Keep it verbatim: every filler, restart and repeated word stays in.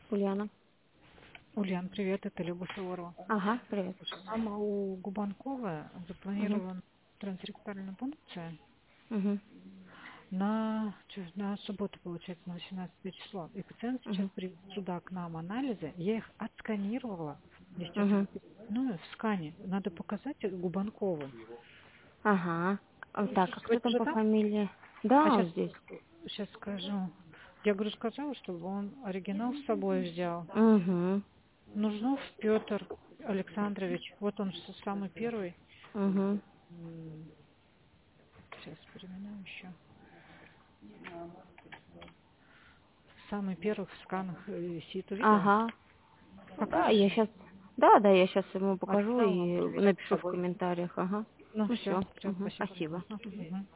Ульяна. Ульян, привет, это Люба Суворова. Ага, привет. Там у Губанкова Угу. запланирована трансректальная пункция Угу. на, чё, на субботу, получается, на восемнадцатое число. И пациент сейчас Угу. привез сюда к нам анализы. Я их отсканировала. Я сейчас их Угу. ну, в скане. Надо показать Губанкову. Ага. А, Так, а кто Сегодня там же по там? фамилии? А Да, сейчас, он здесь. сейчас скажу. Я говорю, сказала, чтобы он оригинал с собой взял. Угу. Нужнов Петр Александрович. Вот он с- самый первый. Угу. М, Сейчас переименую еще. Самый первый в сканах э, висит. Увидела? Ага. Да, Покажешь я ему? сейчас... Да, да, я сейчас ему покажу Отправила, и он проверяет с напишу в собой. комментариях. Ага. Ну Ну все, все. все, Угу. спасибо. Спасибо. Ага, мгм.